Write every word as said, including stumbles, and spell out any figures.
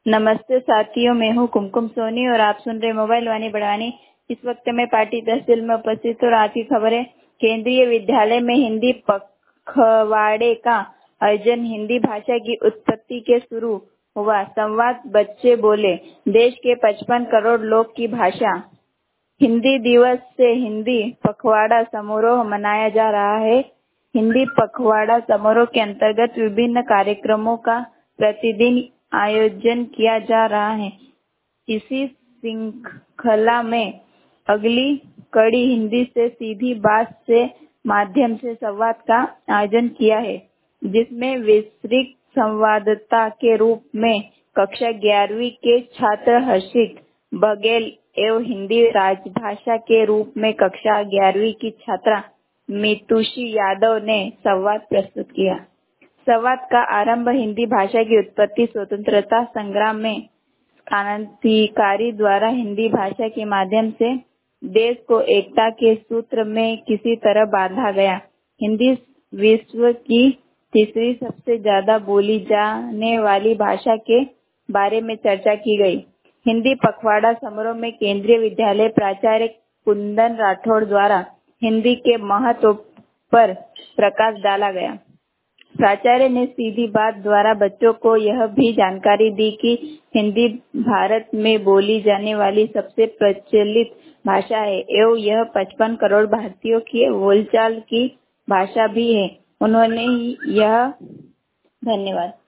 नमस्ते साथियों, मैं हूँ कुमकुम सोनी और आप सुन रहे मोबाइल वाणी बड़वानी। इस वक्त मैं पार्टी तहसील में उपस्थित और आज की खबरें। केंद्रीय विद्यालय में हिंदी पखवाड़े का आयोजन। हिंदी भाषा की उत्पत्ति के शुरू हुआ संवाद। बच्चे बोले देश के पचपन करोड़ लोग की भाषा। हिंदी दिवस से हिंदी पखवाड़ा समारोह मनाया जा रहा है। हिंदी पखवाड़ा समारोह के अंतर्गत विभिन्न कार्यक्रमों का प्रतिदिन आयोजन किया जा रहा है। इसी श्रृंखला में अगली कड़ी हिंदी से सीधी बात से माध्यम से संवाद का आयोजन किया है, जिसमें विस्तृत संवाददाता के रूप में कक्षा ग्यारहवीं के छात्र हर्षित बघेल एवं हिंदी राजभाषा के रूप में कक्षा ग्यारहवीं की छात्रा मितुषी यादव ने संवाद प्रस्तुत किया। संवाद का आरंभ हिंदी भाषा की उत्पत्ति स्वतंत्रता संग्राम में क्रांतिकारी द्वारा हिंदी भाषा के माध्यम से देश को एकता के सूत्र में किसी तरह बांधा गया। हिंदी विश्व की तीसरी सबसे ज्यादा बोली जाने वाली भाषा के बारे में चर्चा की गई। हिंदी पखवाड़ा समारोह में केंद्रीय विद्यालय प्राचार्य कुंदन राठौड़ द्वारा हिंदी के महत्व पर प्रकाश डाला गया। प्राचार्य ने सीधी बात द्वारा बच्चों को यह भी जानकारी दी कि हिंदी भारत में बोली जाने वाली सबसे प्रचलित भाषा है एवं यह पचपन करोड़ भारतीयों की बोलचाल की भाषा भी है। उन्होंने यह धन्यवाद।